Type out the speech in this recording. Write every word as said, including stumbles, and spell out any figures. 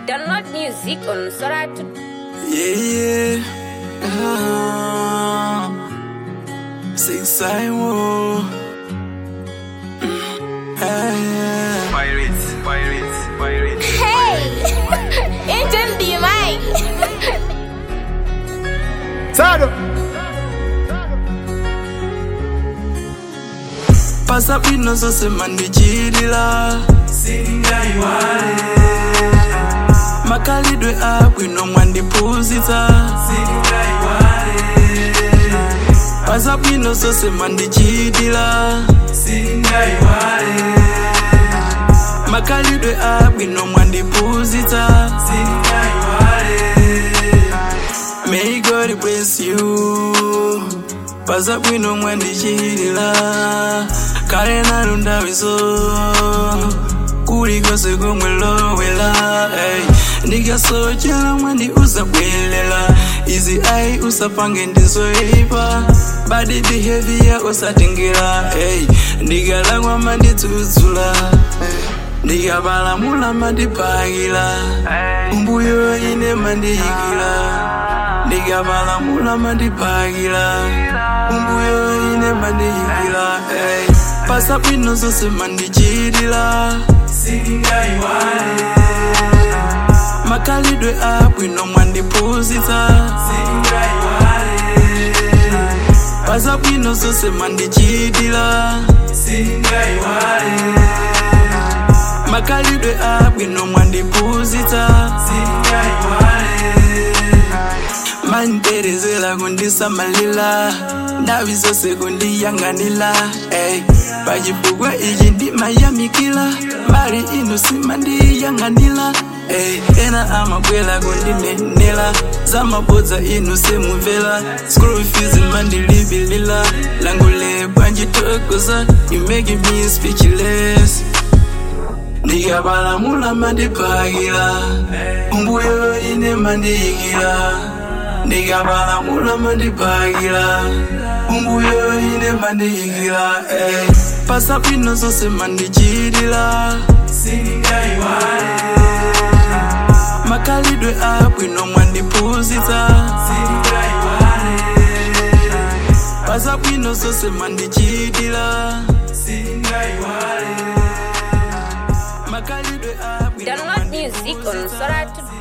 Download music on Soratu. Yeah, yeah. Uh, six I will. Pirates, pirates, pirates. Hey! Agent D Mike. Sado. Pasa pino so se mandi chidila. Singa iwale. Makali dwe akwi no mwandi puzita. Singa iwale. Pasa pino so se mandi chidila. Singa iwale. Makali dwe akwi no mwandi puzita. Singa iwale. May God bless you. Pasa pino mwandi chidila. Kare na runda wiso Kuri kose kumwelo wela hey. Nigga so chela mwandi usa bwelela Easy eye usa pange ndiso ipa Body behavior usa tingira hey. Nigga langwa mandi tuzula Nigga bala mula mandi pagila Umbuyo ine mandi higila Nigga bala mula mandi pagila Umbuyo ine mandi higila hey. Pasa pino so se mandi chidila Singa iwale Makali dwe apwi no mwandi puzita Singa iwale Pasa pino so se mandi chidila Singa iwale Makali dwe apwi no mwandi puzita Singa iwale Mantere la kundisa malila Naviso se kundi yanganila hey. Pajipugwa ijindi Miami kila Mari inu simandi yanganila hey. Ena ama kwela kundi menela Zama boza inu semu vela Screw fees in mandi libilila Langule banji tokoza You making me speechless Nigga bala mula mandi pagila Umbuyo ine mandi ikila Nigga bala mula mandi pagila Umbuyo ine mandi ikila hey. Pasa pino so se mandi chidila Singa iwale Makali dwe apwi no mwandi puzita Singa iwale Pasa pino so se mandi chidila Singa iwale Makali dwe apwi no Download music on Soratu.